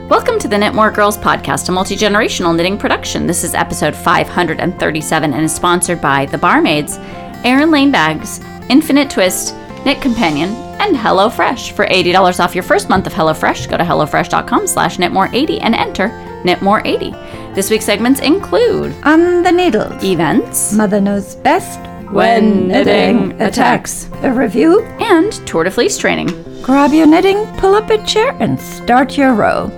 Welcome to the Knit More Girls podcast, a multi-generational knitting production. This is episode 537 and is sponsored by The Barmaids, Erin Lane Bags, Infinite Twist, Knit Companion, and HelloFresh. For $80 off your first month of HelloFresh, go to hellofresh.com/knitmore80 and enter knitmore80. This week's segments include On the Needles, events, Mother Knows Best, When Knitting Attacks, a review, and Tour de Fleece training. grab your knitting, pull up a chair, and start your row.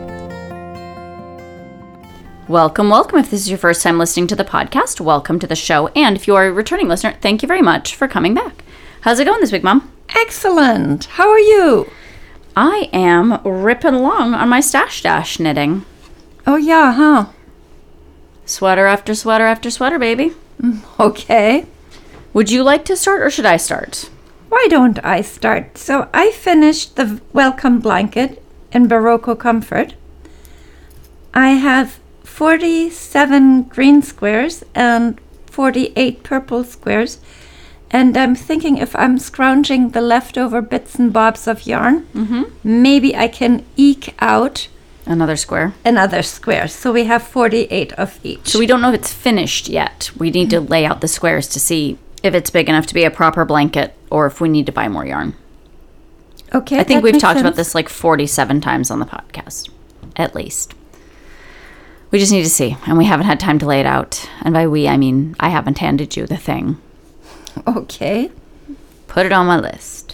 Welcome. If this is your first time listening to the podcast, welcome to the show. And if you are a returning listener, thank you very much for coming back. How's it going this week, Mom? Excellent. How are you? I am ripping along on my stash dash knitting. Oh, yeah, huh? Sweater after sweater after sweater, baby. Okay. Would you like to start or should I start? Why don't I start? So I finished the welcome blanket in Barocco Comfort. I have 47 green squares and 48 purple squares. And I'm thinking if I'm scrounging the leftover bits and bobs of yarn, maybe I can eke out Another square. another square. So we have 48 of each. So we don't know if it's finished yet. We need to lay out the squares to see if it's big enough to be a proper blanket or if we need to buy more yarn. Okay. I think that we've makes talked about sense. this like 47 times on the podcast, at least. We just need to see, and we haven't had time to lay it out. And by we, I mean I haven't handed you the thing. Okay. Put it on my list.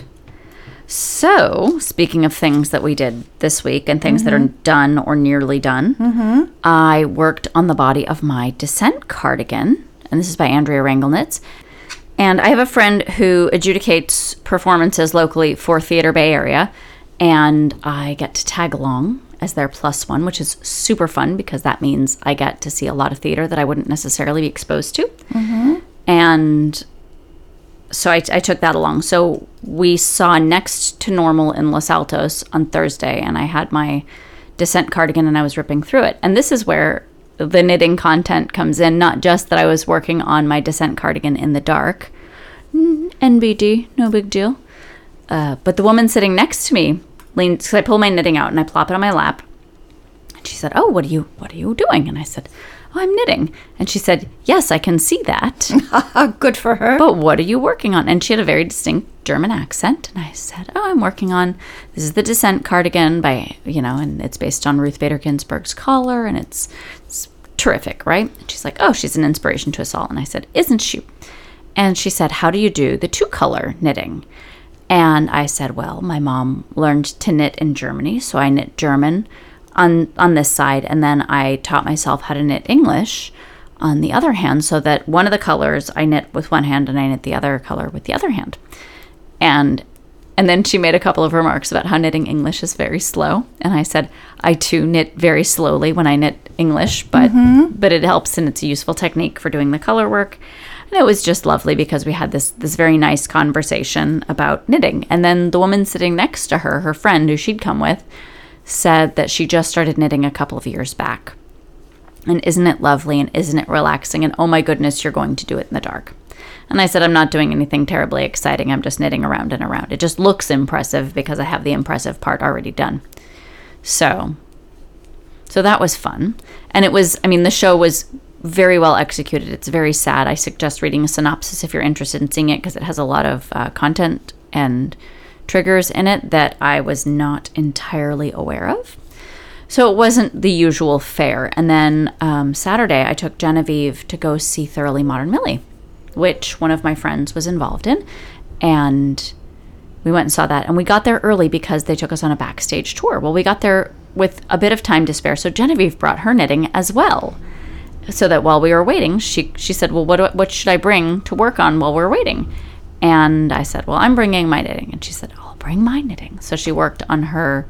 So, speaking of things that we did this week and things that are done or nearly done, I worked on the body of my Descent cardigan, and this is by Andrea Wrangle Knits. And I have a friend who adjudicates performances locally for Theater Bay Area, and I get to tag along as their +1, which is super fun because that means I get to see a lot of theater that I wouldn't necessarily be exposed to. And so I took that along. So we saw Next to Normal in Los Altos on Thursday, and I had my Descent cardigan and I was ripping through it. And this is where the knitting content comes in, not just that I was working on my Descent cardigan in the dark. NBD, no big deal. But the woman sitting next to me leaned, because I pull my knitting out and I plop it on my lap. And she said, "Oh, what are you doing?" And I said, "Oh, I'm knitting." And she said, "Yes, I can see that. Good for her. But what are you working on?" And she had a very distinct German accent. And I said, "Oh, I'm working on, this is the Descent cardigan by, and it's based on Ruth Bader Ginsburg's collar. And it's terrific, right?" And she's like, "Oh, she's an inspiration to us all." And I said, "Isn't she?" And she said, "How do you do the two-color knitting?" And I said, "Well, my mom learned to knit in Germany, so I knit German on this side, and then I taught myself how to knit English on the other hand, so that one of the colors I knit with one hand and I knit the other color with the other hand." And then she made a couple of remarks about how knitting English is very slow. And I said, "I too knit very slowly when I knit English, but it helps and it's a useful technique for doing the color work." And it was just lovely because we had this very nice conversation about knitting. And then the woman sitting next to her, her friend who she'd come with, said that she just started knitting a couple of years back. And isn't it lovely and isn't it relaxing? And oh my goodness, you're going to do it in the dark. And I said, "I'm not doing anything terribly exciting. I'm just knitting around and around. It just looks impressive because I have the impressive part already done." So that was fun. And it was, the show was very well executed. It's very sad. I suggest reading a synopsis if you're interested in seeing it because it has a lot of content and triggers in it that I was not entirely aware of. So it wasn't the usual fare. And then Saturday, I took Genevieve to go see Thoroughly Modern Millie, which one of my friends was involved in. And we went and saw that. And we got there early because they took us on a backstage tour. Well, we got there with a bit of time to spare. So Genevieve brought her knitting as well. So that while we were waiting, she said, "Well, what should I bring to work on while we're waiting?" And I said, "Well, I'm bringing my knitting." And she said, "I'll bring my knitting." So she worked on her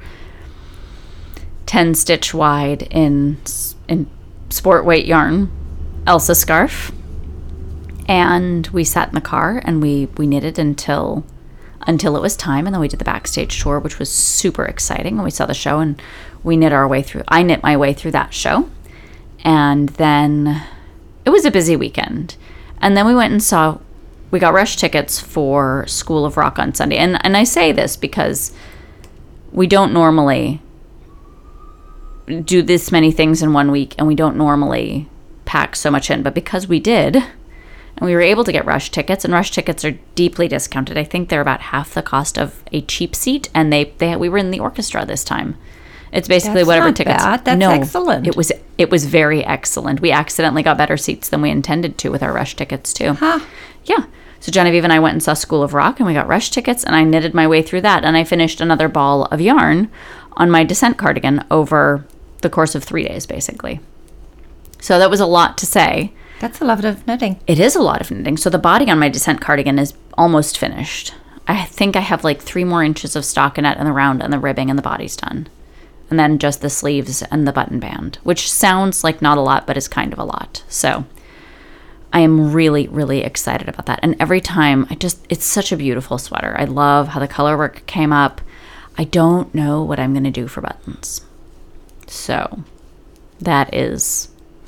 10 stitch wide in sport weight yarn Elsa scarf. And we sat in the car and we knitted until it was time. And then we did the backstage tour, which was super exciting. And we saw the show and I knit my way through that show. And then it was a busy weekend. And then we went and we got rush tickets for School of Rock on Sunday. And I say this because we don't normally do this many things in 1 week, and we don't normally pack so much in. But because we did, and we were able to get rush tickets, and rush tickets are deeply discounted. I think they're about half the cost of a cheap seat, and we were in the orchestra this time. It's basically That's whatever not tickets. bad. That's excellent. It was very excellent. We accidentally got better seats than we intended to with our rush tickets too. Huh. Yeah. So Genevieve and I went and saw School of Rock, and we got rush tickets, and I knitted my way through that, and I finished another ball of yarn on my Descent cardigan over the course of 3 days, basically. So that was a lot to say. That's a lot of knitting. It is a lot of knitting. So the body on my Descent cardigan is almost finished. I think I have like 3 more inches of stockinette and the round and the ribbing, and the body's done. And then just the sleeves and the button band, which sounds like not a lot, but is kind of a lot. So I am really, really excited about that. And every time it's such a beautiful sweater. I love how the color work came up. I don't know what I'm going to do for buttons. So that is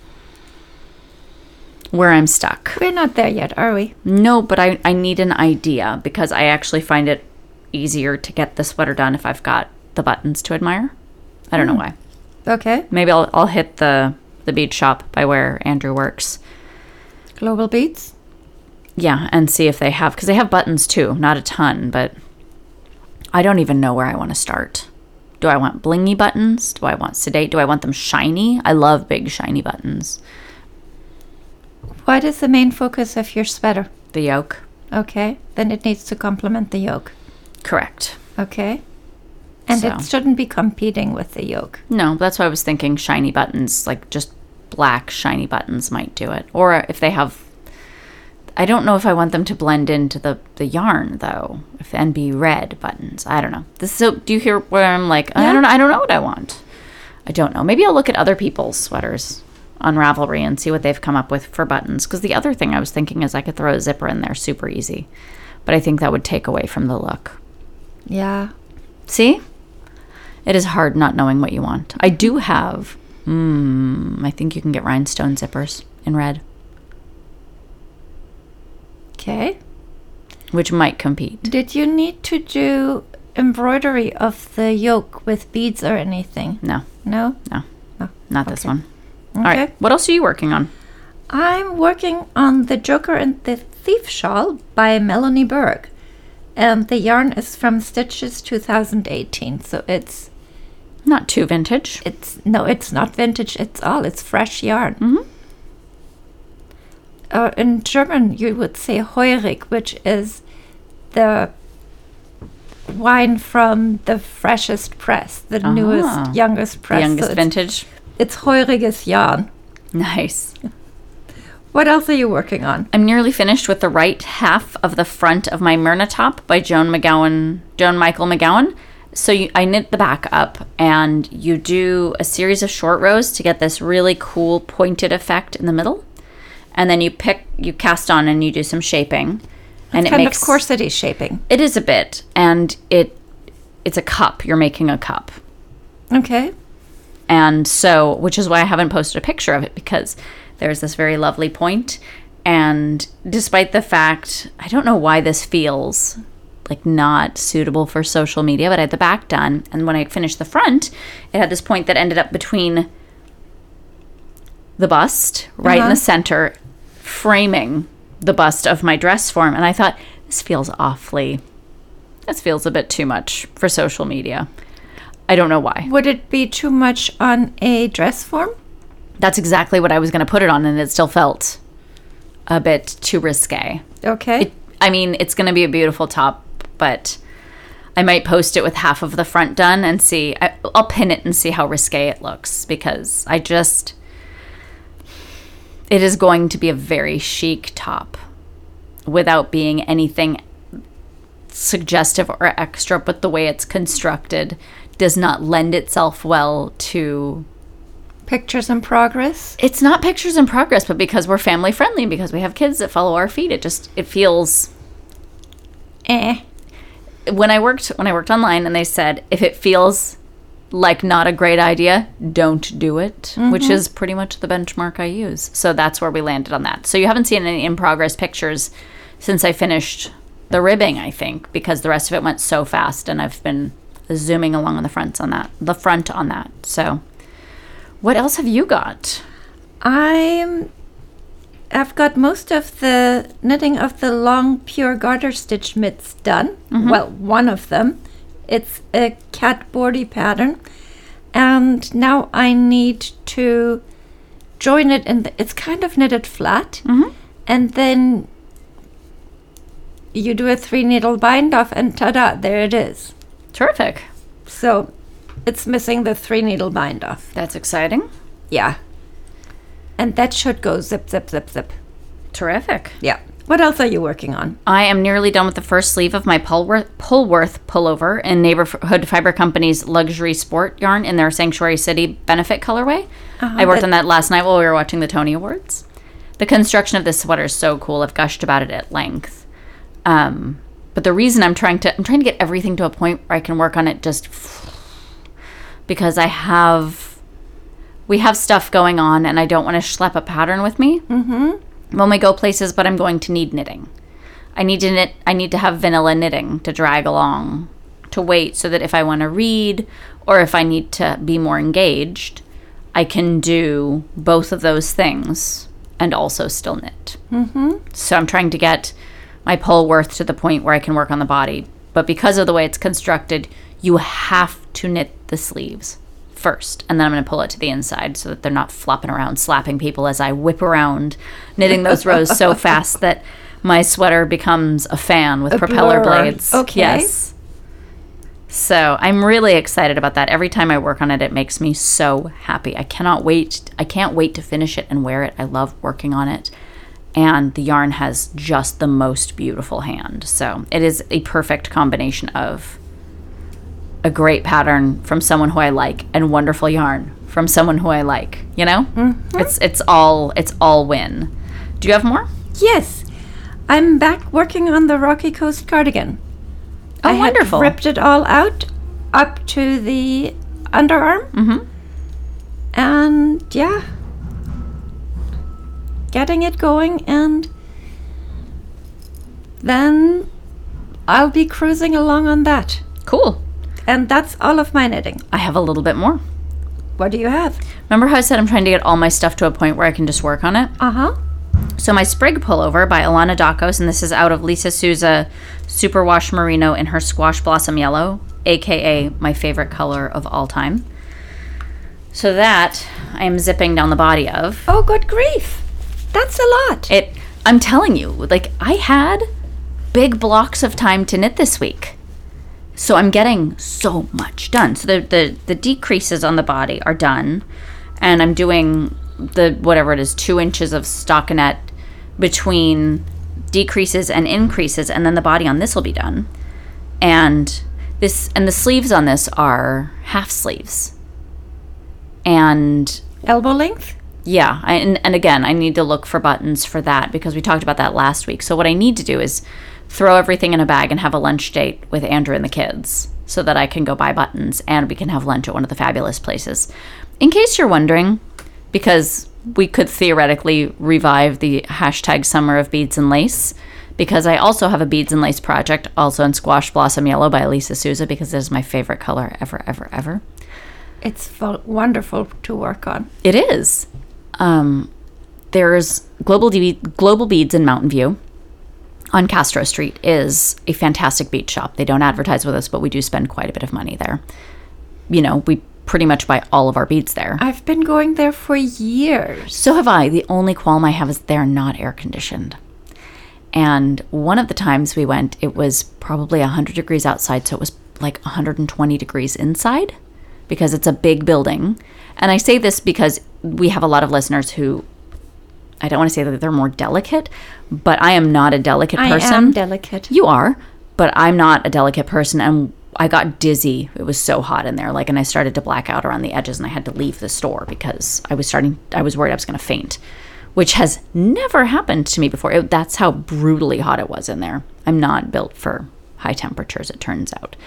where I'm stuck. We're not there yet, are we? No, but I need an idea, because I actually find it easier to get the sweater done if I've got the buttons to admire. I don't know why. Okay. Maybe I'll hit the bead shop by where Andrew works. Global Beads? Yeah, and see if they have, because they have buttons too. Not a ton, but I don't even know where I want to start. Do I want blingy buttons? Do I want sedate? Do I want them shiny? I love big shiny buttons. What is the main focus of your sweater? The yoke. Okay. Then it needs to complement the yoke. Correct. Okay. And So. it shouldn't be competing with the yoke. No, that's why I was thinking shiny buttons, like just black shiny buttons might do it. Or if they have, I don't know if I want them to blend into the yarn though, and be red buttons. I don't know. So do you hear where I'm like, Yeah. I don't know what I want. I don't know. Maybe I'll look at other people's sweaters on Ravelry and see what they've come up with for buttons. Because the other thing I was thinking is I could throw a zipper in there super easy. But I think that would take away from the look. Yeah. See? It is hard not knowing what you want. I do have, I think you can get rhinestone zippers in red, Okay. which might compete. Did you need to do embroidery of the yoke with beads or anything? No, No? not this Okay. one. Okay. All right. What else are you working on? I'm working on The Joker and the Thief Shawl by Melanie Berg. And the yarn is from Stitches 2018. So it's Not too vintage. it's not vintage. It's fresh yarn. Mhm. In German, you would say heurig, which is the wine from the freshest press, the newest, youngest press. The youngest So vintage. it's heuriges yarn. Nice. What else are you working on? I'm nearly finished with the right half of the front of my Myrna top by Joan Michael McGowan. So I knit the back up, and you do a series of short rows to get this really cool pointed effect in the middle. And then you cast on and you do some shaping. And It's kind of corsety shaping. It is a bit, and it's a cup. You're making a cup. Okay. And so, which is why I haven't posted a picture of it, because there's this very lovely point. And despite the fact, I don't know why this feels like not suitable for social media, but I had the back done. And when I finished the front, it had this point that ended up between the bust, right in the center, framing the bust of my dress form. And I thought, this feels a bit too much for social media. I don't know why. Would it be too much on a dress form? That's exactly what I was going to put it on, and it still felt a bit too risque. Okay. It's going to be a beautiful top, but I might post it with half of the front done and see. I'll pin it and see how risque it looks, because it is going to be a very chic top without being anything suggestive or extra, but the way it's constructed does not lend itself well to Pictures in progress? It's not pictures in progress, but because we're family friendly and because we have kids that follow our feed, it feels. When I worked online, and they said if it feels like not a great idea, don't do it, which is pretty much the benchmark I use. So that's where we landed on that. So you haven't seen any in progress pictures since I finished the ribbing, I think, because the rest of it went so fast, and I've been zooming along on the front on that. So What else have you got? I've got most of the knitting of the long pure garter stitch mitts done. Well, one of them. It's a cat boardy pattern. And now I need to join it in it's kind of knitted flat. And then you do a 3 needle bind off and ta-da, there it is. Terrific. So it's missing the 3 needle bind off. That's exciting. Yeah. And that should go zip, zip, zip, zip. Terrific. Yeah. What else are you working on? I am nearly done with the first sleeve of my Polworth pullover in Neighborhood Fiber Company's luxury sport yarn in their Sanctuary City benefit colorway. I worked on that last night while we were watching the Tony Awards. The construction of this sweater is so cool. I've gushed about it at length. But the reason I'm trying to get everything to a point where I can work on it just because we have stuff going on and I don't want to schlep a pattern with me. When we go places, but I'm going to need knitting. I need to knit. I need to have vanilla knitting to drag along, to wait so that if I want to read or if I need to be more engaged, I can do both of those things and also still knit. So I'm trying to get my Polworth to the point where I can work on the body. But because of the way it's constructed, you have to knit the sleeves first, and then I'm going to pull it to the inside so that they're not flopping around slapping people as I whip around knitting those rows so fast that my sweater becomes a fan with propeller blades. Okay. Yes. So I'm really excited about that. Every time I work on it, it makes me so happy. I can't wait to finish it and wear it. I love working on it. And the yarn has just the most beautiful hand. So it is a perfect combination of a great pattern from someone who I like and wonderful yarn from someone who I like, you know? It's all win. Do you have more? Yes. I'm back working on the Rocky Coast cardigan. Oh, I wonderful. had ripped it all out up to the underarm. And yeah, getting it going, and then I'll be cruising along on that. Cool. And that's all of my knitting. I have a little bit more. What do you have? Remember how I said I'm trying to get all my stuff to a point where I can just work on it? So my Sprig pullover by Alana Dakos, and this is out of Lisa Souza Superwash Merino in her Squash Blossom Yellow, aka my favorite color of all time. So that I am zipping down the body of. Oh, good grief. That's a lot. I'm telling you, like, I had big blocks of time to knit this week. So I'm getting so much done. So the decreases on the body are done. And I'm doing the, whatever it is, 2 inches of stockinette between decreases and increases. And then the body on this will be done. And the sleeves on this are half sleeves. And elbow length? yeah, and again, I need to look for buttons for that because we talked about that last week. So what I need to do is throw everything in a bag and have a lunch date with Andrew and the kids so that I can go buy buttons and we can have lunch at one of the fabulous places. In case you're wondering, because we could theoretically revive the hashtag Summer of Beads and Lace, because I also have a beads and lace project also in Squash Blossom Yellow by Lisa Souza because it is my favorite color ever, ever, ever. It's wonderful to work on. It is. There's Global Beads in Mountain View on Castro Street is a fantastic bead shop. They don't advertise with us, but we do spend quite a bit of money there. You know, we pretty much buy all of our beads there. I've been going there for years. So have I. The only qualm I have is they're not air conditioned. And one of the times we went, it was probably 100 degrees outside, so it was like 120 degrees inside because it's a big building. And I say this because we have a lot of listeners who, I don't want to say that they're more delicate, but I am not a delicate person. I am delicate. You are, but I'm not a delicate person. And I got dizzy. It was so hot in there. And I started to black out around the edges and I had to leave the store because I was worried I was going to faint, which has never happened to me before. That's how brutally hot it was in there. I'm not built for high temperatures, it turns out.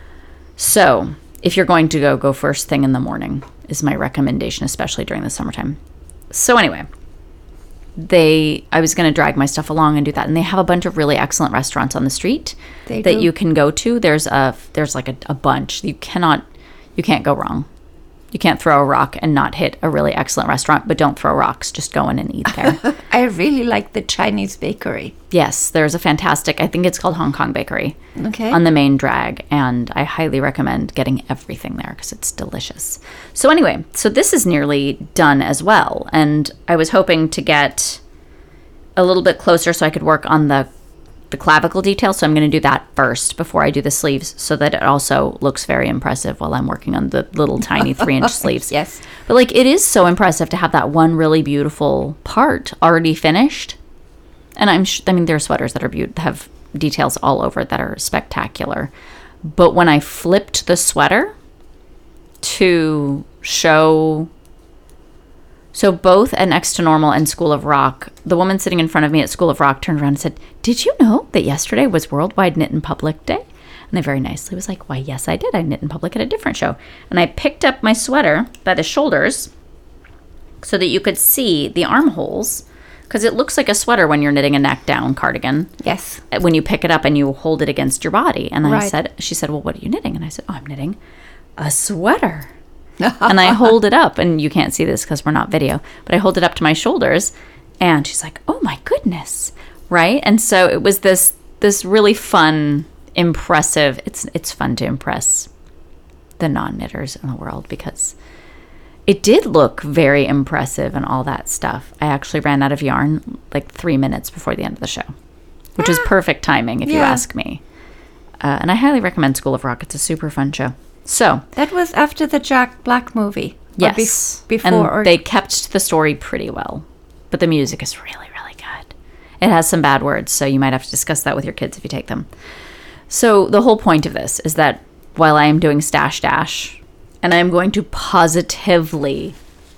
So if you're going to go first thing in the morning is my recommendation, especially during the summertime. So anyway, I was going to drag my stuff along and do that. And they have a bunch of really excellent restaurants on the street you can go to. There's like a bunch. You can't go wrong. You can't throw a rock and not hit a really excellent restaurant, but don't throw rocks. Just go in and eat there. I really like the Chinese bakery. Yes, there's a fantastic, I think it's called Hong Kong Bakery Okay. on the main drag. And I highly recommend getting everything there because it's delicious. So anyway, so this is nearly done as well. And I was hoping to get a little bit closer so I could work on the clavicle detail. So I'm going to do that first before I do the sleeves so that it also looks very impressive while I'm working on the little tiny 3-inch sleeves. Yes. But like, it is so impressive to have that one really beautiful part already finished. And I mean, there are sweaters that are have details all over it that are spectacular. But when I flipped the sweater to show, so both at Next to Normal and School of Rock, the woman sitting in front of me at School of Rock turned around and said, "Did you know that yesterday was Worldwide Knit in Public Day?" And I very nicely was like, "Why, yes, I did. I knit in public at a different show." And I picked up my sweater by the shoulders so that you could see the armholes, because it looks like a sweater when you're knitting a neck down cardigan. Yes. When you pick it up and you hold it against your body. And Right. she said, "Well, what are you knitting?" And I said, "Oh, I'm knitting a sweater." And I hold it up, and you can't see this because we're not video, but I hold it up to my shoulders, and she's like, "Oh my goodness." Right? And so it was this really fun, impressive, it's fun to impress the non-knitters in the world because it did look very impressive and all that stuff. I actually ran out of yarn like 3 minutes before the end of the show, which is perfect timing if you Yeah. ask me. And I highly recommend School of Rock. It's a super fun show. So, That was after the Jack Black movie. Or yes. before. And they kept the story pretty well. But the music is really, really good. It has some bad words, so you might have to discuss that with your kids if you take them. So the whole point of this is that while I am doing Stash Dash, and I am going to positively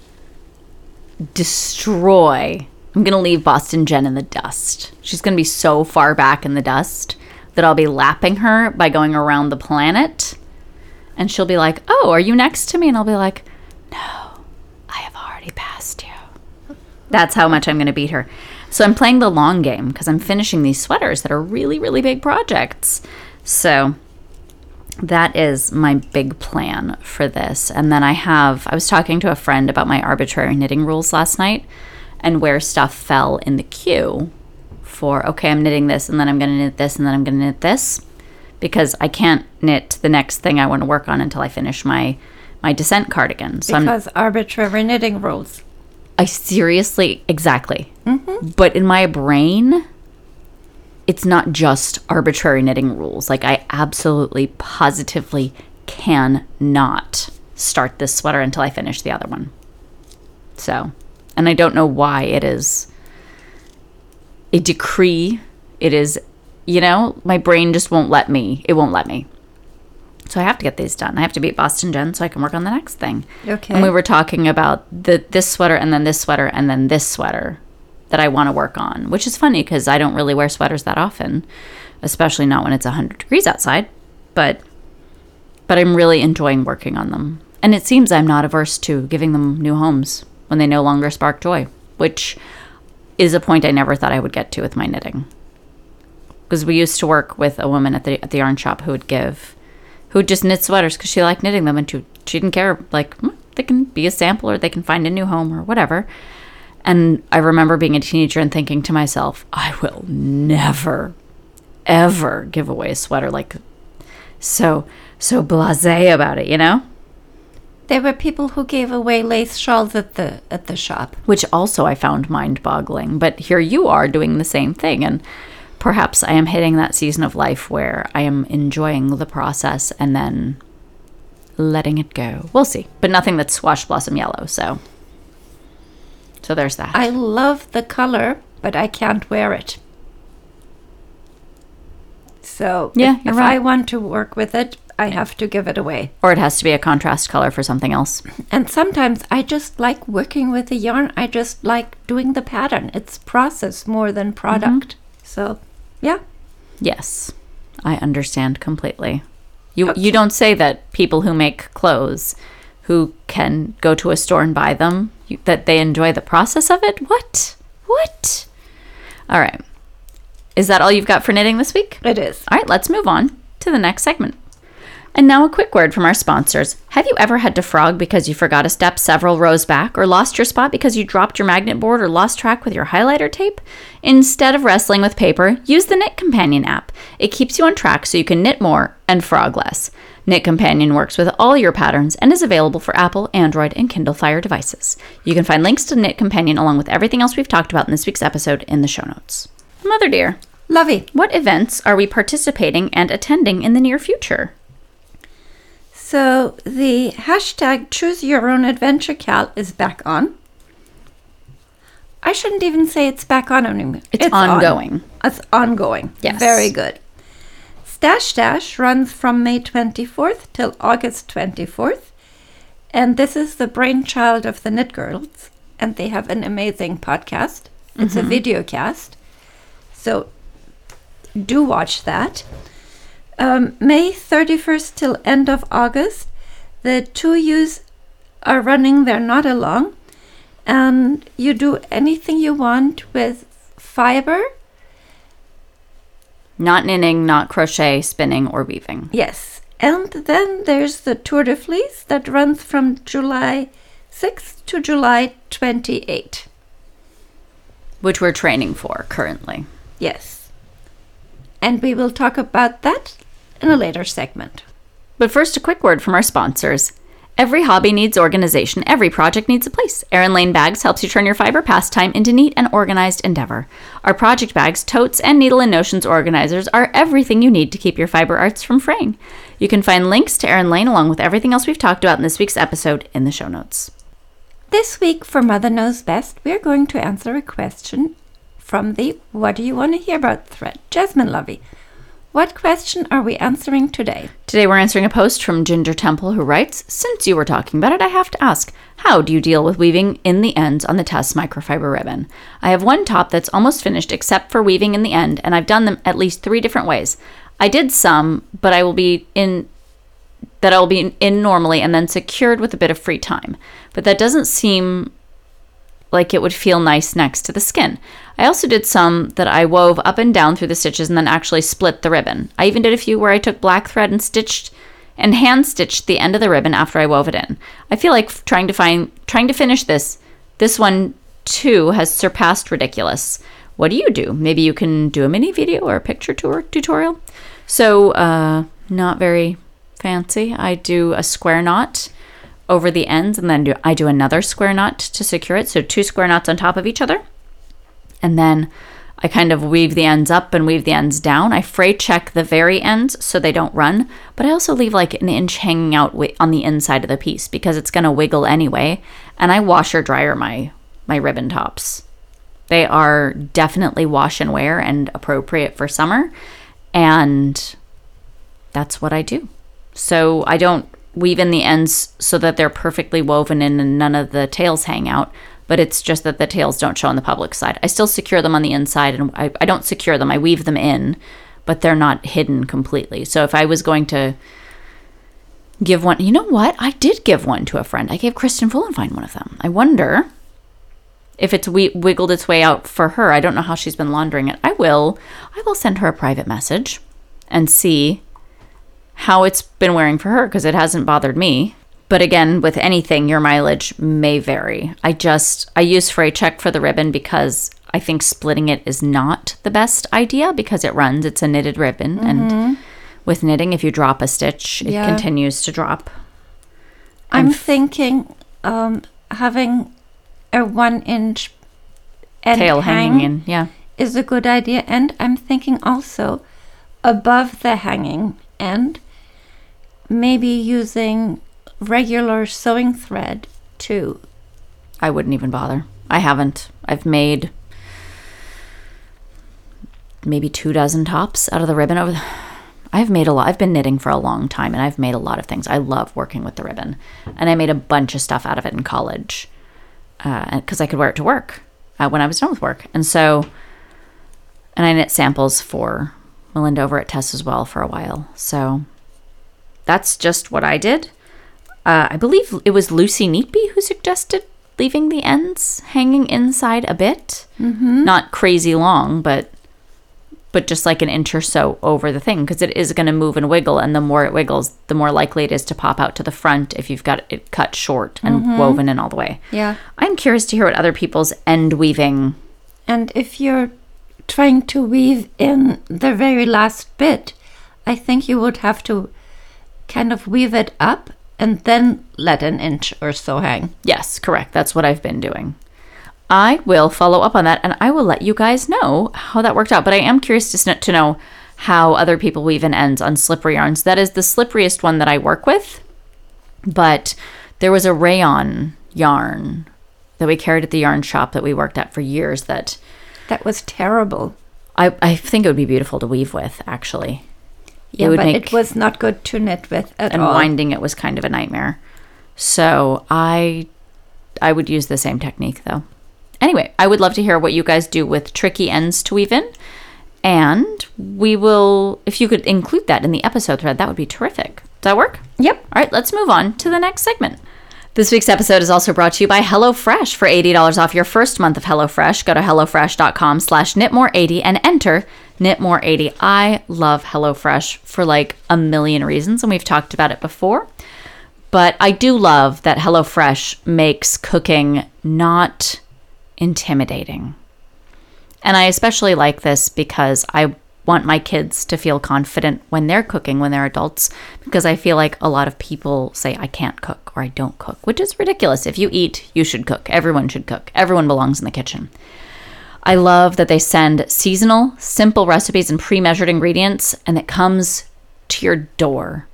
destroy, I'm going to leave Boston Jen in the dust. She's going to be so far back in the dust that I'll be lapping her by going around the planet. And she'll be like, "Oh, are you next to me?" And I'll be like, "No, I have already passed you." That's how much I'm going to beat her. So I'm playing the long game because I'm finishing these sweaters that are really, really big projects. So that is my big plan for this. And then I was talking to a friend about my arbitrary knitting rules last night and where stuff fell in the queue for, okay, I'm knitting this, and then I'm going to knit this, and then I'm going to knit this. Because I can't knit the next thing I want to work on until I finish my descent cardigan. So because arbitrary knitting rules. I seriously, exactly. Mm-hmm. But in my brain, it's not just arbitrary knitting rules. Like, I absolutely, positively cannot start this sweater until I finish the other one. So, and I don't know why it is a decree. It is, my brain just won't let me. It won't let me. So I have to get these done. I have to beat Boston Jen so I can work on the next thing. Okay. And we were talking about this sweater and then this sweater and then this sweater that I want to work on, which is funny because I don't really wear sweaters that often, especially not when it's 100 degrees outside. But I'm really enjoying working on them. And it seems I'm not averse to giving them new homes when they no longer spark joy, which is a point I never thought I would get to with my knitting. Because we used to work with a woman at the yarn shop who would just knit sweaters because she liked knitting them, and she didn't care, like, they can be a sample or they can find a new home or whatever. And I remember being a teenager and thinking to myself, I will never, ever give away a sweater like so blasé about it, There were people who gave away lace shawls at the shop. Which also I found mind-boggling. But here you are doing the same thing, and perhaps I am hitting that season of life where I am enjoying the process and then letting it go. We'll see. But nothing that's squash blossom yellow, so there's that. I love the color, but I can't wear it. So Yeah, if you're right. I want to work with it, I have to give it away. Or it has to be a contrast color for something else. And sometimes I just like working with the yarn. I just like doing the pattern. It's process more than product. So, yeah. Yes, I understand completely. You don't say that people who make clothes, who can go to a store and buy them, that they enjoy the process of it? What? All right. Is that all you've got for knitting this week? It is. All right, let's move on to the next segment. And now a quick word from our sponsors. Have you ever had to frog because you forgot a step several rows back, or lost your spot because you dropped your magnet board or lost track with your highlighter tape? Instead of wrestling with paper, use the Knit Companion app. It keeps you on track so you can knit more and frog less. Knit Companion works with all your patterns and is available for Apple, Android, and Kindle Fire devices. You can find links to Knit Companion along with everything else we've talked about in this week's episode in the show notes. Mother dear, Lovey. what events are we participating and attending in the near future? So the hashtag Choose Your Own Adventure Cal is back on. I shouldn't even say it's back on anymore. It's ongoing. It's ongoing. Yes. Very good. Stash Dash runs from May 24th till August 24th. And this is the brainchild of the Knit Girls. And they have an amazing podcast. It's a video cast. So do watch that. May 31st till end of August, the 2Us are running their Knot Along, and you do anything you want with fiber. Not knitting, not crochet, spinning, or weaving. Yes. And then there's the Tour de Fleece that runs from July 6th to July 28th. Which we're training for currently. Yes. And we will talk about that in a later segment. But first, a quick word from our sponsors. Every hobby needs organization. Every project needs a place. Erin Lane Bags helps you turn your fiber pastime into neat and organized endeavor. Our project bags, totes, and needle and notions organizers are everything you need to keep your fiber arts from fraying. You can find links to Erin Lane along with everything else we've talked about in this week's episode in the show notes. This week for Mother Knows Best, we're going to answer a question from the What Do You Want to Hear About thread. Jasmine Lovey, what question are we answering today? Today we're answering a post from Ginger Temple who writes, since you were talking about it, I have to ask, how do you deal with weaving in the ends on the Tess microfiber ribbon? I have one top that's almost finished except for weaving in the end, and I've done them at least 3 different ways. I did some, but I will be in normally and then secured with a bit of free time. But that doesn't seem like it would feel nice next to the skin. I also did some that I wove up and down through the stitches and then actually split the ribbon. I even did a few where I took black thread and hand stitched the end of the ribbon after I wove it in. I feel like trying to finish this one too has surpassed ridiculous. What do you do? Maybe you can do a mini video or a picture tutorial. So, not very fancy. I do a square knot over the ends, and then I do another square knot to secure it. So 2 square knots on top of each other. And then I kind of weave the ends up and weave the ends down. I fray check the very ends so they don't run, but I also leave like an inch hanging out on the inside of the piece because it's going to wiggle anyway. And I wash or dryer my ribbon tops. They are definitely wash and wear and appropriate for summer. And that's what I do. So I don't weave in the ends so that they're perfectly woven in and none of the tails hang out, but it's just that the tails don't show on the public side. I still secure them on the inside, and I don't secure them. I weave them in, but they're not hidden completely. So if I was going to give one, you know what? I did give one to a friend. I gave Kristen Fullenfine one of them. I wonder if it's wiggled its way out for her. I don't know how she's been laundering it. I will send her a private message and see how it's been wearing for her, because it hasn't bothered me. But again, with anything, your mileage may vary. I use fray check for the ribbon because I think splitting it is not the best idea because it runs. It's a knitted ribbon. And with knitting, if you drop a stitch, it continues to drop. I'm thinking having a 1-inch end tail hanging in, is a good idea. And I'm thinking also above the hanging end, maybe using regular sewing thread too. I wouldn't even bother. I haven't. I've made maybe 24 tops out of the ribbon I've made a lot. I've been knitting for a long time, and I've made a lot of things. I love working with the ribbon, and I made a bunch of stuff out of it in college because I could wear it to work when I was done with work. And I knit samples for Melinda over at Tess as well for a while. So that's just what I did. I believe it was Lucy Neatby who suggested leaving the ends hanging inside a bit. Not crazy long, but put just like an inch or so over the thing because it is going to move and wiggle. And the more it wiggles, the more likely it is to pop out to the front if you've got it cut short and woven in all the way. Yeah. I'm curious to hear what other people's end weaving. And if you're trying to weave in the very last bit, I think you would have to kind of weave it up and then let an inch or so hang. Yes, correct. That's what I've been doing. I will follow up on that and I will let you guys know how that worked out. But I am curious to know how other people weave in ends on slippery yarns. That is the slipperiest one that I work with. But there was a rayon yarn that we carried at the yarn shop that we worked at for years that was terrible. I think it would be beautiful to weave with, actually. Yeah, but it was not good to knit with at all. And winding it was kind of a nightmare. So I would use the same technique, though. Anyway, I would love to hear what you guys do with tricky ends to weave in. And we will, if you could include that in the episode thread, that would be terrific. Does that work? Yep. All right, let's move on to the next segment. This week's episode is also brought to you by HelloFresh. For $80 off your first month of HelloFresh, go to HelloFresh.com/knitmore80 and enter knitmore80. I love HelloFresh for like a million reasons, and we've talked about it before. But I do love that HelloFresh makes cooking not intimidating. And I especially like this because I want my kids to feel confident when they're cooking, when they're adults, because I feel like a lot of people say I can't cook or I don't cook, which is ridiculous. If you eat, you should cook. Everyone should cook. Everyone belongs in the kitchen. I love that they send seasonal, simple recipes and pre-measured ingredients, and it comes to your door.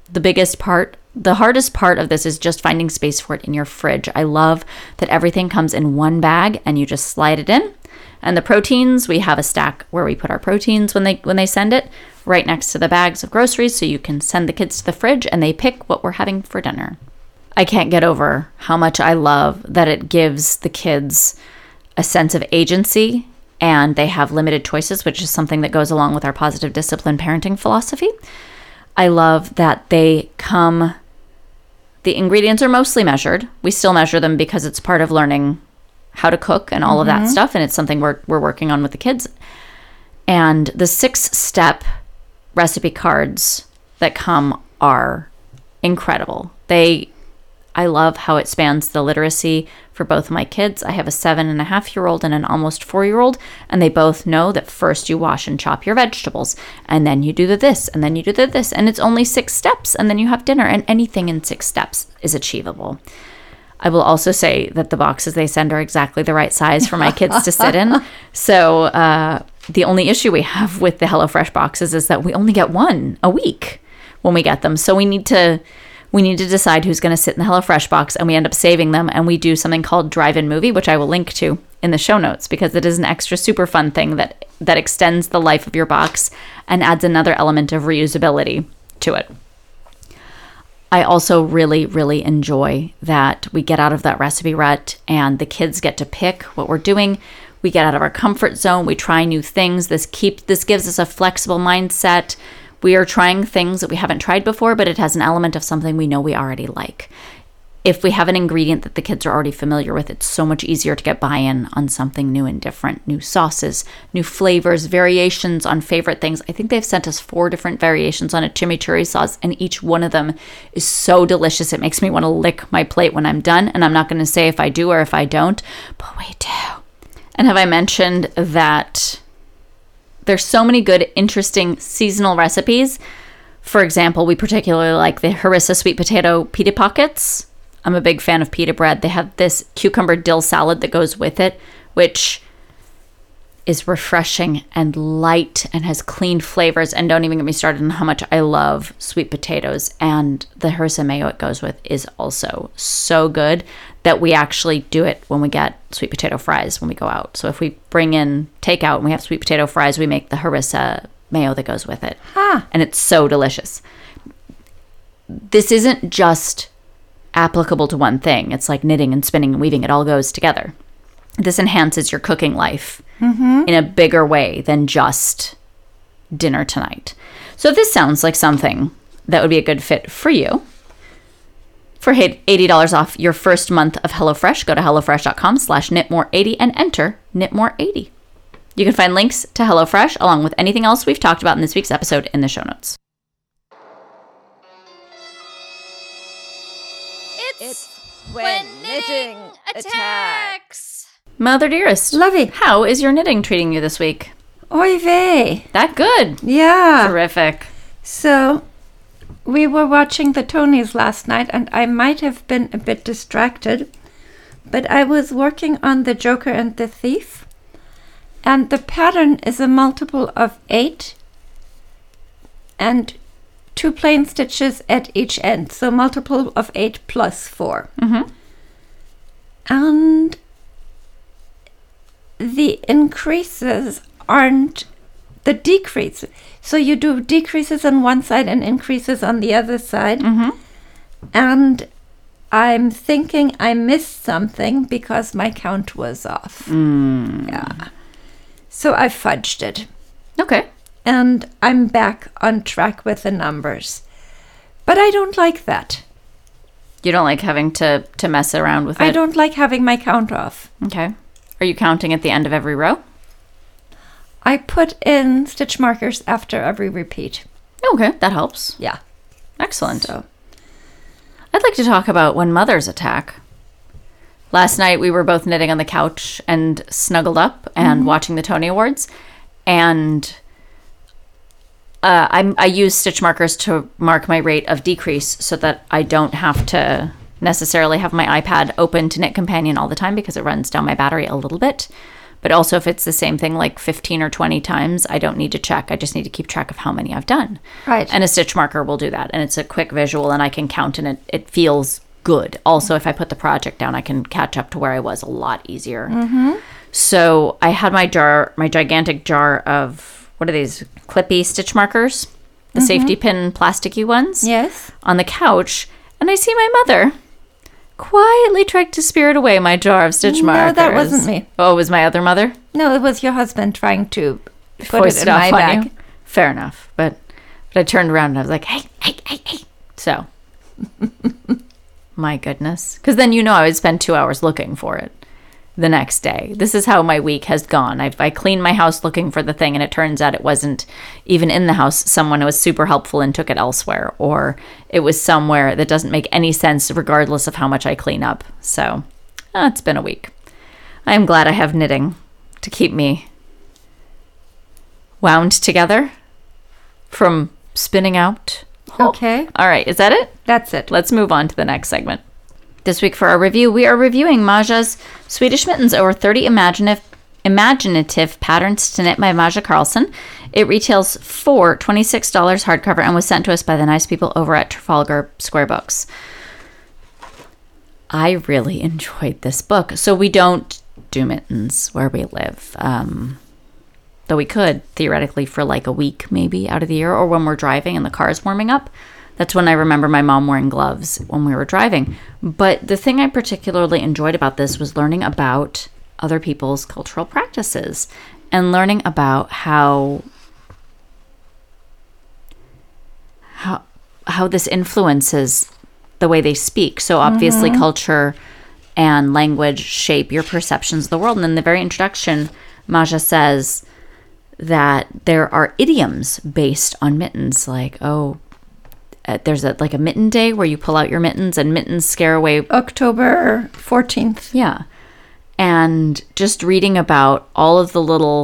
The hardest part of this is just finding space for it in your fridge. I love that everything comes in one bag and you just slide it in. And the proteins, we have a stack where we put our proteins when they send it right next to the bags of groceries, so you can send the kids to the fridge and they pick what we're having for dinner. I can't get over how much I love that it gives the kids a sense of agency and they have limited choices, which is something that goes along with our positive discipline parenting philosophy. I love that the ingredients are mostly measured. We still measure them because it's part of learning how to cook and all of that stuff. And it's something we're working on with the kids. And the 6-step recipe cards that come are incredible. I love how it spans the literacy for both my kids. I have a 7.5-year-old and an almost 4-year-old, and they both know that first you wash and chop your vegetables, and then you do this, and then you do this, and it's only 6 steps, and then you have dinner, and anything in 6 steps is achievable. I will also say that the boxes they send are exactly the right size for my kids to sit in. So the only issue we have with the HelloFresh boxes is that we only get one a week when we get them. So we need to decide who's going to sit in the HelloFresh box, and we end up saving them. And we do something called Drive-In Movie, which I will link to in the show notes because it is an extra super fun thing that extends the life of your box and adds another element of reusability to it. I also really, really enjoy that we get out of that recipe rut and the kids get to pick what we're doing. We get out of our comfort zone. We try new things. This gives us a flexible mindset. We are trying things that we haven't tried before, but it has an element of something we know we already like. If we have an ingredient that the kids are already familiar with, it's so much easier to get buy-in on something new and different. New sauces, new flavors, variations on favorite things. I think they've sent us 4 different variations on a chimichurri sauce, and each one of them is so delicious. It makes me want to lick my plate when I'm done, and I'm not going to say if I do or if I don't, but we do. And have I mentioned that there's so many good, interesting seasonal recipes? For example, we particularly like the harissa sweet potato pita pockets. I'm a big fan of pita bread. They have this cucumber dill salad that goes with it, which is refreshing and light and has clean flavors. And don't even get me started on how much I love sweet potatoes. And the harissa mayo it goes with is also so good that we actually do it when we get sweet potato fries when we go out. So if we bring in takeout and we have sweet potato fries, we make the harissa mayo that goes with it. And it's so delicious. This isn't just applicable to one thing. It's like knitting and spinning and weaving. It all goes together. This enhances your cooking life in a bigger way than just dinner tonight. So if this sounds like something that would be a good fit for you, for $80 off your first month of HelloFresh, go to HelloFresh.com/knitmore80 and enter knitmore80. You can find links to HelloFresh along with anything else we've talked about in this week's episode in the show notes. It's when knitting attacks. Mother dearest, Lovey. how is your knitting treating you this week? Oy vey. That good. Yeah. Terrific. So, we were watching the Tonys last night, and I might have been a bit distracted, but I was working on The Joker and the Thief, and the pattern is a multiple of 8 and 2 plain stitches at each end, so multiple of 8 plus 4. Mm-hmm. And the increases aren't the decreases. So you do decreases on one side and increases on the other side. Mm-hmm. And I'm thinking I missed something because my count was off. Yeah. So I fudged it. Okay. And I'm back on track with the numbers. But I don't like that. You don't like having to mess around with it? I don't like having my count off. Okay. Are you counting at the end of every row? I put in stitch markers after every repeat. Okay, that helps. Yeah. Excellent. So I'd like to talk about when mothers attack. Last night we were both knitting on the couch and snuggled up and watching the Tony Awards. And I use stitch markers to mark my rate of decrease so that I don't have to necessarily have my iPad open to Knit Companion all the time because it runs down my battery a little bit. But also if it's the same thing like 15 or 20 times, I don't need to check. I just need to keep track of how many I've done. Right. And a stitch marker will do that. And it's a quick visual and I can count and it feels good. Also, if I put the project down, I can catch up to where I was a lot easier. Mm-hmm. So I had my gigantic jar of, what are these, clippy stitch markers? The safety pin plasticky ones? yes. On the couch. And I see my mother quietly tried to spirit away my jar of stitch markers. No, that wasn't me. Oh, it was my other mother? No, it was your husband trying to put Foist it in my off on bag. you? Fair enough. But I turned around and I was like, hey. So, my goodness. Because then I would spend 2 hours looking for it the next day. This is how my week has gone. I cleaned my house looking for the thing, and it turns out it wasn't even in the house. Someone was super helpful and took it elsewhere, or it was somewhere that doesn't make any sense regardless of how much I clean up. So, it's been a week. I am glad I have knitting to keep me wound together from spinning out. Okay. All right, is that it? That's it. Let's move on to the next segment. This week for our review, we are reviewing Maja's Swedish Mittens, over 30 imaginative patterns to knit by Maja Carlson. It retails for $26 hardcover and was sent to us by the nice people over at Trafalgar Square Books. I really enjoyed this book. So we don't do mittens where we live, though we could theoretically for like a week maybe out of the year, or when we're driving and the car is warming up. That's when I remember my mom wearing gloves when we were driving. But the thing I particularly enjoyed about this was learning about other people's cultural practices and learning about how this influences the way they speak. So obviously culture and language shape your perceptions of the world. And in the very introduction, Maja says that there are idioms based on mittens, like, there's a mitten day where you pull out your mittens and mittens scare away. October 14th. Yeah. And just reading about all of the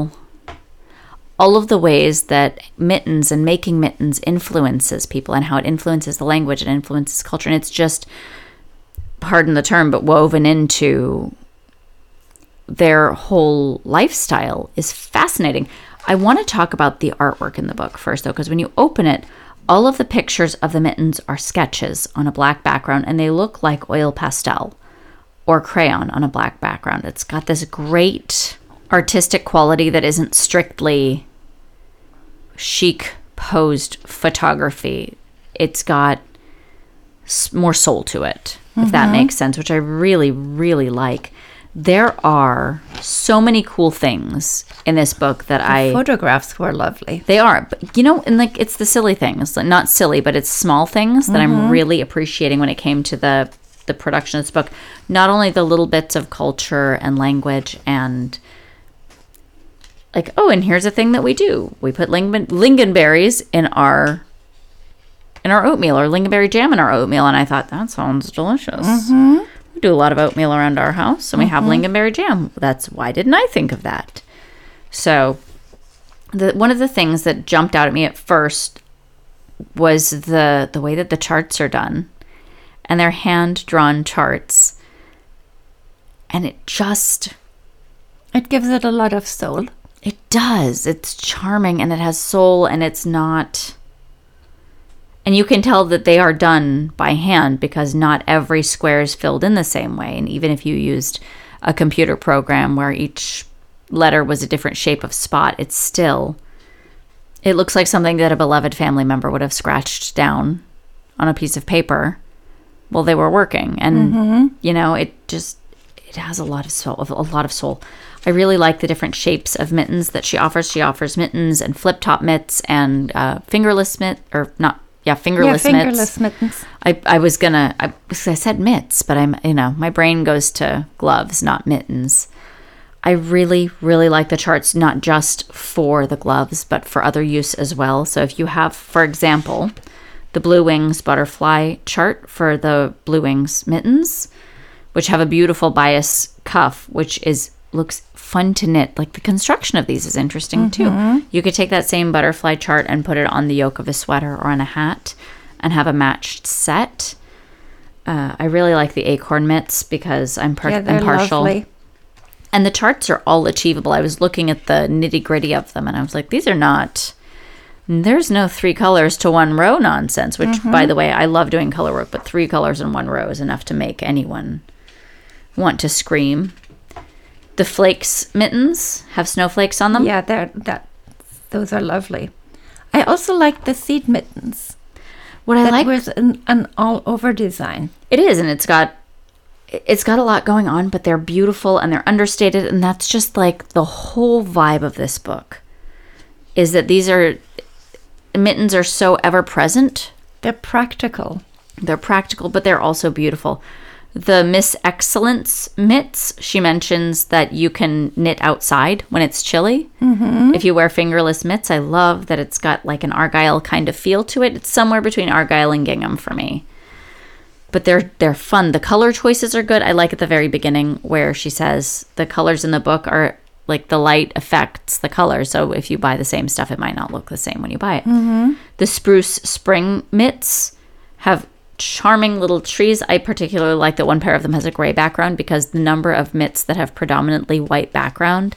ways that mittens and making mittens influences people and how it influences the language and influences culture. And it's just, pardon the term, but woven into their whole lifestyle is fascinating. I want to talk about the artwork in the book first, though, because when you open it, all of the pictures of the mittens are sketches on a black background, and they look like oil pastel or crayon on a black background. It's got this great artistic quality that isn't strictly chic posed photography. It's got more soul to it, if that makes sense, which I really, really like. There are so many cool things in this book that Photographs were lovely. They are. But, and it's the silly things. Not silly, but it's small things that I'm really appreciating when it came to the production of this book. Not only the little bits of culture and language and like, oh, and here's a thing that we do. We put lingonberries in our oatmeal, or lingonberry jam in our oatmeal. And I thought, that sounds delicious. We do a lot of oatmeal around our house, and we have lingonberry jam. Why didn't I think of that? So one of the things that jumped out at me at first was the way that the charts are done, and they're hand-drawn charts. And it gives it a lot of soul. It does. It's charming, and it has soul, and it's not... And you can tell that they are done by hand, because not every square is filled in the same way. And even if you used a computer program where each letter was a different shape of spot, it looks like something that a beloved family member would have scratched down on a piece of paper while they were working. And, it has a lot of soul. I really like the different shapes of mittens that she offers. She offers mittens and flip-top mitts and fingerless fingerless mittens. I said mitts, but my brain goes to gloves, not mittens. I really, really like the charts, not just for the gloves, but for other use as well. So if you have, for example, the Blue Wings butterfly chart for the Blue Wings mittens, which have a beautiful bias cuff, which looks fun to knit. Like, the construction of these is interesting too. You could take that same butterfly chart and put it on the yoke of a sweater or on a hat and have a matched set. I really like the acorn mitts because I'm partial. Lovely. And the charts are all achievable. I was looking at the nitty-gritty of them, and I was like, there's no 3 colors to 1 row nonsense, which, by the way, I love doing color work, but 3 colors in 1 row is enough to make anyone want to scream. The flakes mittens have snowflakes on them. Yeah, those are lovely. I also like the seed mittens. That was an all-over design. It is, and it's got a lot going on, but they're beautiful and they're understated, and that's just like the whole vibe of this book. Is that mittens are so ever-present. They're practical. But they're also beautiful. The Miss Excellence mitts, she mentions that you can knit outside when it's chilly. If you wear fingerless mitts, I love that it's got like an Argyle kind of feel to it. It's somewhere between Argyle and gingham for me. But they're fun. The color choices are good. I like at the very beginning where she says the colors in the book are like the light affects the color. So if you buy the same stuff, it might not look the same when you buy it. The Spruce Spring mitts have charming little trees. I particularly like that one pair of them has a gray background, because the number of mitts that have predominantly white background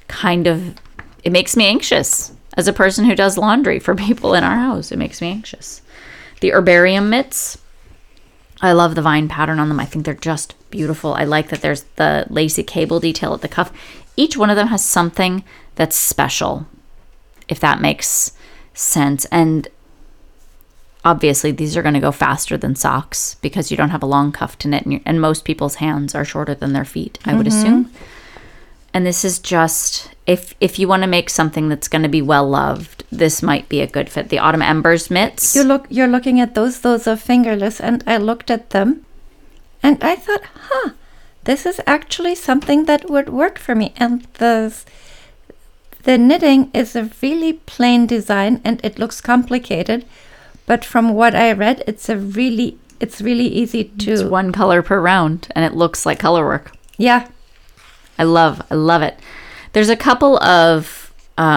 it makes me anxious. As a person who does laundry for people in our house, it makes me anxious. The Herbarium mitts, I love the vine pattern on them. I think they're just beautiful. I like that there's the lacy cable detail at the cuff. Each one of them has something that's special, if that makes sense. And obviously, these are going to go faster than socks because you don't have a long cuff to knit, and most people's hands are shorter than their feet, I would assume. And this is just, if you want to make something that's going to be well loved, this might be a good fit. The Autumn Embers mitts. You're looking at those. Those are fingerless, and I looked at them, and I thought, this is actually something that would work for me. And the knitting is a really plain design, and it looks complicated. But from what I read, it's really easy to... It's 1 color per round, and it looks like color work. Yeah. I love it. There's a couple of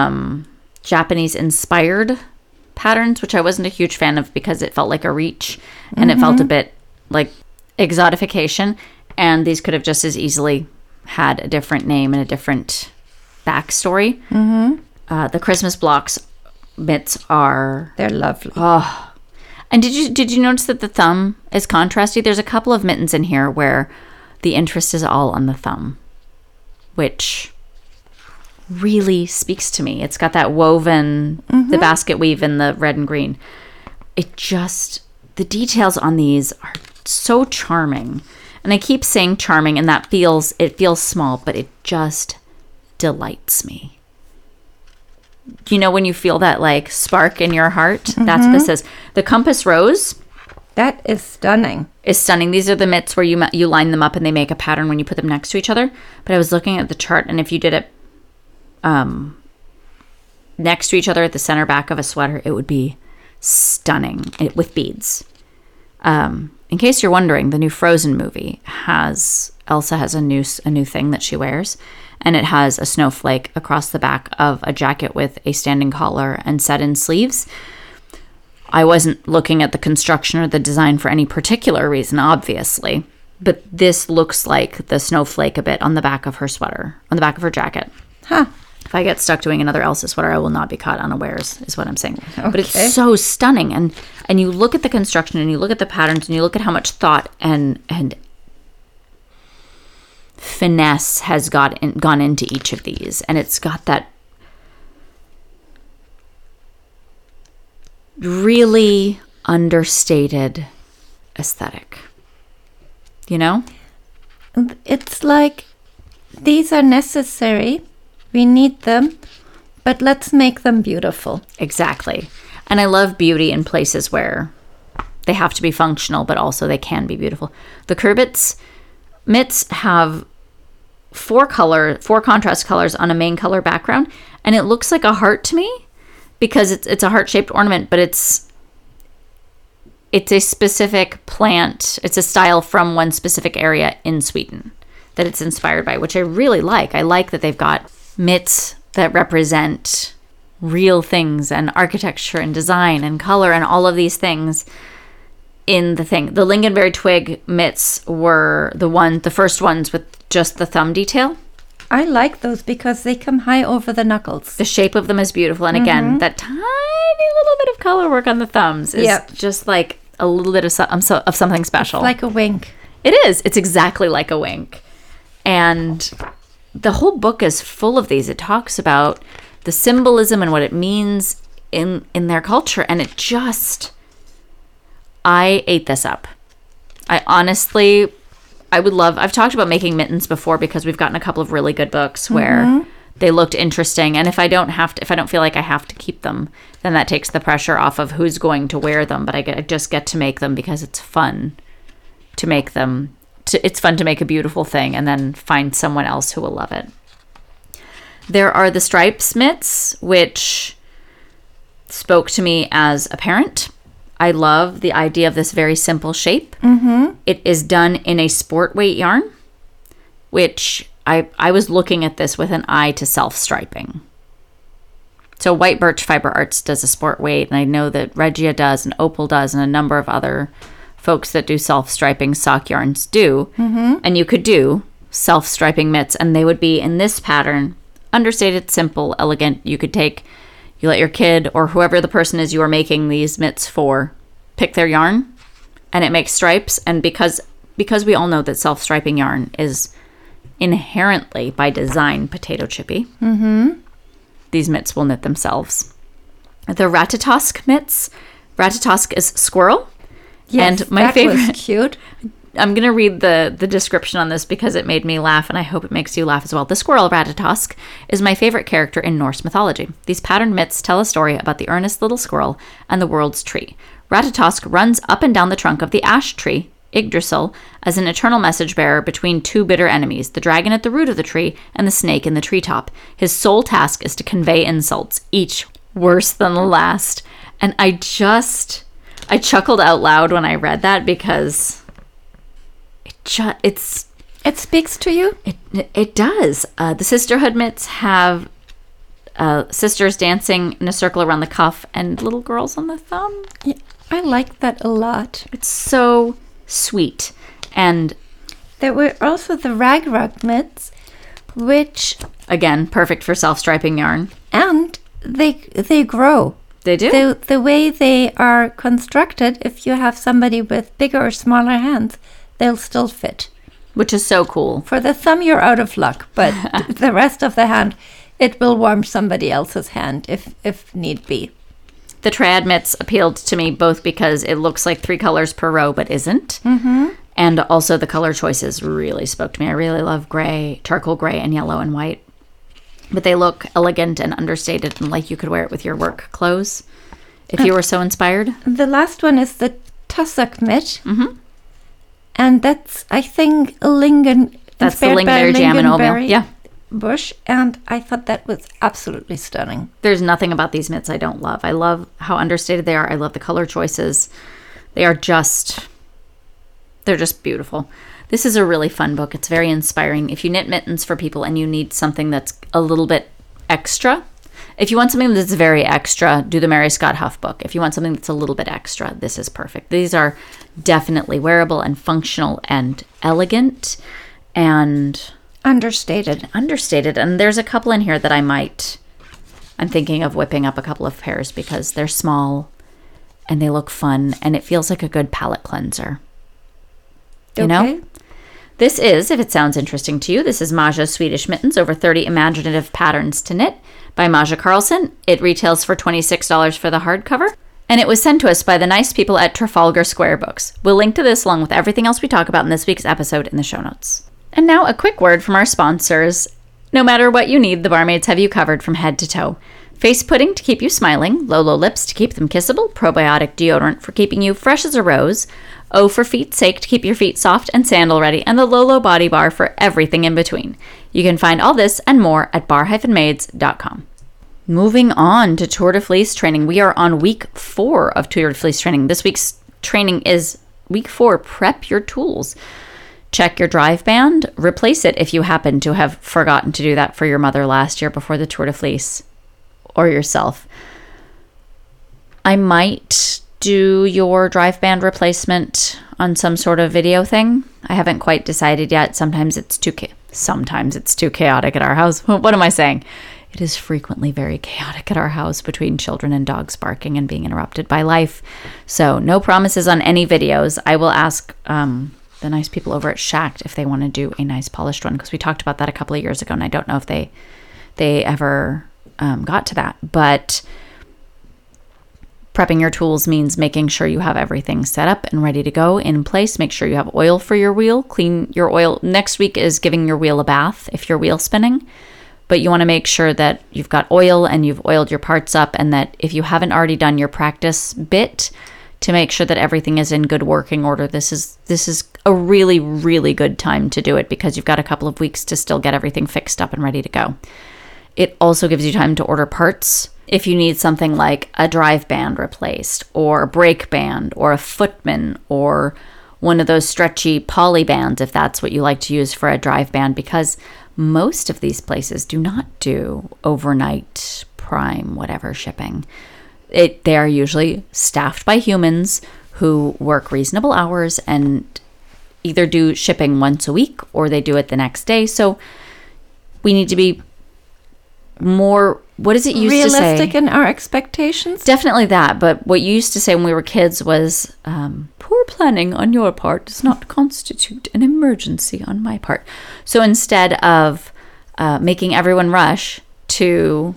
Japanese-inspired patterns, which I wasn't a huge fan of because it felt like a reach, and it felt a bit like exotification. And these could have just as easily had a different name and a different backstory. The Christmas blocks mitts they're lovely. Oh, and did you notice that the thumb is contrasty? There's a couple of mittens in here where the interest is all on the thumb, which really speaks to me. It's got that woven, the basket weave in the red and green. The details on these are so charming. And I keep saying charming, and it feels small, but it just delights me. You know when you feel that like spark in your heart? That's what this is. The Compass Rose. That is stunning. These are the mitts where you line them up and they make a pattern when you put them next to each other. But I was looking at the chart, and if you did it next to each other at the center back of a sweater, it would be stunning with beads. In case you're wondering, the new Frozen movie Elsa has a new thing that she wears, and it has a snowflake across the back of a jacket with a standing collar and set-in sleeves. I wasn't looking at the construction or the design for any particular reason, obviously, but this looks like the snowflake a bit on the back of her sweater, on the back of her jacket. Huh. If I get stuck doing another Elsa sweater, I will not be caught unawares, is what I'm saying. Okay. But it's so stunning. And you look at the construction and you look at the patterns and you look at how much thought and finesse has gone into each of these. And it's got that really understated aesthetic. You know? It's like, these are necessary. We need them, but let's make them beautiful. Exactly. And I love beauty in places where they have to be functional, but also they can be beautiful. The Kurbitz mitts have four contrast colors on a main color background, and it looks like a heart to me because it's a heart-shaped ornament, but it's a specific plant. It's a style from one specific area in Sweden that it's inspired by, which I really like. I like that they've got mitts that represent real things and architecture and design and color and all of these things in the thing. The lingonberry twig mitts were the first ones with just the thumb detail. I like those because they come high over the knuckles. The shape of them is beautiful. And again, that tiny little bit of color work on the thumbs is just like a little bit of something special. It's like a wink. It is. It's exactly like a wink. And the whole book is full of these. It talks about the symbolism and what it means in their culture. And it just, I ate this up. I I've talked about making mittens before because we've gotten a couple of really good books where they looked interesting. And if I don't feel like I have to keep them, then that takes the pressure off of who's going to wear them. But I just get to make them because it's fun to make them. It's fun to make a beautiful thing and then find someone else who will love it. There are the stripes mitts, which spoke to me as a parent. I love the idea of this very simple shape. It is done in a sport weight yarn, which I was looking at this with an eye to self-striping. So White Birch Fiber Arts does a sport weight, and I know that Regia does, and Opal does, and a number of other folks that do self-striping sock yarns do. And you could do self-striping mitts, and they would be in this pattern, understated, simple, elegant. You let your kid or whoever the person is you are making these mitts for pick their yarn, and it makes stripes. And because we all know that self-striping yarn is inherently, by design, potato chippy, these mitts will knit themselves. The Ratatosk mitts. Ratatosk is squirrel. Yes, and my favorite, was cute. I'm going to read the description on this because it made me laugh, and I hope it makes you laugh as well. The squirrel, Ratatosk, is my favorite character in Norse mythology. These patterned mitts tell a story about the earnest little squirrel and the world's tree. Ratatosk runs up and down the trunk of the ash tree, Yggdrasil, as an eternal message bearer between two bitter enemies, the dragon at the root of the tree and the snake in the treetop. His sole task is to convey insults, each worse than the last. And I chuckled out loud when I read that because it speaks to you. It does. The sisterhood mitts have sisters dancing in a circle around the cuff and little girls on the thumb. Yeah, I like that a lot. It's so sweet. And there were also the Ragnarok mitts, which again, perfect for self-striping yarn. And they grow. They do. The way they are constructed, if you have somebody with bigger or smaller hands, they'll still fit. Which is so cool. For the thumb, you're out of luck, but the rest of the hand, it will warm somebody else's hand if need be. The triad mitts appealed to me both because it looks like 3 colors per row, but isn't. And also the color choices really spoke to me. I really love gray, charcoal gray, and yellow and white. But they look elegant and understated and like you could wear it with your work clothes if you were so inspired. The last one is the tussock mitt. And that's, I think, that's the lingonberry jam and oatmeal. Yeah. bush, and I thought that was absolutely stunning. There's nothing about these mitts I don't love. I love how understated they are. I love the color choices. They're just beautiful. This is a really fun book. It's very inspiring. If you knit mittens for people and you need something that's a little bit extra, if you want something that's very extra, do the Mary Scott Huff book. If you want something that's a little bit extra, this is perfect. These are definitely wearable and functional and elegant and understated. And there's a couple in here that I'm thinking of whipping up a couple of pairs because they're small and they look fun and it feels like a good palette cleanser. You know? This is, if it sounds interesting to you, this is Maja Swedish Mittens, over 30 imaginative patterns to knit by Maja Carlson. It retails for $26 for the hardcover. And it was sent to us by the nice people at Trafalgar Square Books. We'll link to this along with everything else we talk about in this week's episode in the show notes. And now a quick word from our sponsors. No matter what you need, the Barmaids have you covered from head to toe. Face pudding to keep you smiling, Lolo lips to keep them kissable, probiotic deodorant for keeping you fresh as a rose, O for feet's sake to keep your feet soft and sandal ready, and the Lolo body bar for everything in between. You can find all this and more at bar-maids.com. Moving on to Tour de Fleece training. We are on week 4 of Tour de Fleece training. This week's training is week 4, prep your tools. Check your drive band, replace it if you happen to have forgotten to do that for your mother last year before the Tour de Fleece, or yourself. I might do your drive band replacement on some sort of video thing. I haven't quite decided yet. Sometimes it's too chaotic at our house. What am I saying? It is frequently very chaotic at our house between children and dogs barking and being interrupted by life. So no promises on any videos. I will ask the nice people over at Shacked if they want to do a nice polished one, because we talked about that a couple of years ago and I don't know if they ever got to that. But prepping your tools means making sure you have everything set up and ready to go in place. Make sure you have oil for your wheel. Clean your oil. Next week is giving your wheel a bath if you're wheel spinning. But you want to make sure that you've got oil and you've oiled your parts up, and that if you haven't already done your practice bit, to make sure that everything is in good working order. This is a really, really good time to do it because you've got a couple of weeks to still get everything fixed up and ready to go. It also gives you time to order parts. If you need something like a drive band replaced, or a brake band, or a footman, or one of those stretchy poly bands, if that's what you like to use for a drive band, because most of these places do not do overnight prime whatever shipping. They are usually staffed by humans who work reasonable hours and either do shipping once a week or they do it the next day. So we need to be more, what does it used to say? Realistic in our expectations? Definitely that. But what you used to say when we were kids was, poor planning on your part does not constitute an emergency on my part. So instead of making everyone rush to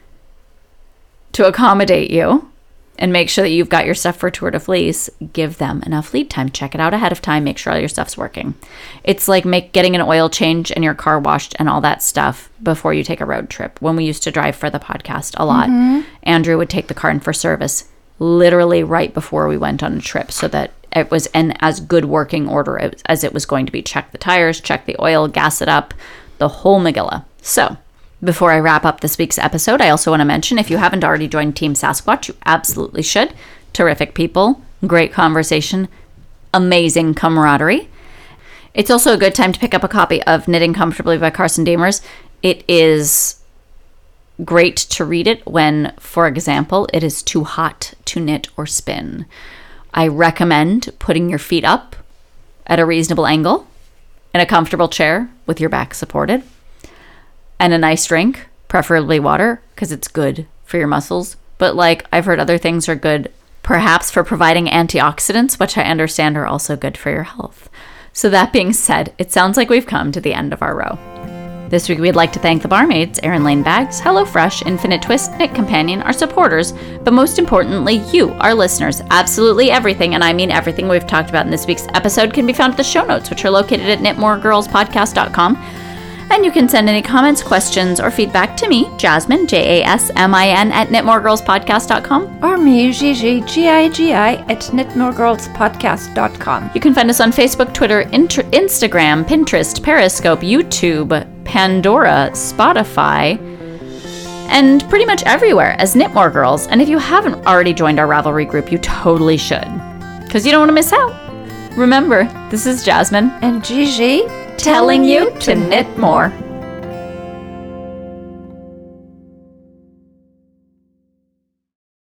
accommodate you and make sure that you've got your stuff for Tour de Fleece, give them enough lead time. Check it out ahead of time. Make sure all your stuff's working. It's like getting an oil change and your car washed and all that stuff before you take a road trip. When we used to drive for the podcast a lot, Andrew would take the car in for service literally right before we went on a trip so that it was in as good working order as it was going to be. Check the tires, check the oil, gas it up, the whole Megillah. So before I wrap up this week's episode, I also want to mention, if you haven't already joined Team Sasquatch, you absolutely should. Terrific people, great conversation, amazing camaraderie. It's also a good time to pick up a copy of Knitting Comfortably by Carson Damers. It is great to read it when, for example, it is too hot to knit or spin. I recommend putting your feet up at a reasonable angle in a comfortable chair with your back supported, and a nice drink, preferably water, because it's good for your muscles. But I've heard other things are good, perhaps for providing antioxidants, which I understand are also good for your health. So that being said, it sounds like we've come to the end of our row. This week we'd like to thank the Barmaids, Erin Lane Bags, HelloFresh, Infinite Twist, Knit Companion, our supporters, but most importantly, you, our listeners. Absolutely everything, and I mean everything we've talked about in this week's episode, can be found in the show notes, which are located at knitmoregirlspodcast.com. And you can send any comments, questions, or feedback to me, Jasmine, Jasmin, at knitmoregirlspodcast.com. Or me, Gigi, Gigi, at knitmoregirlspodcast.com. You can find us on Facebook, Twitter, Instagram, Pinterest, Periscope, YouTube, Pandora, Spotify, and pretty much everywhere as Knitmore Girls. And if you haven't already joined our Ravelry group, you totally should, because you don't want to miss out. Remember, this is Jasmine And Gigi telling you to knit more.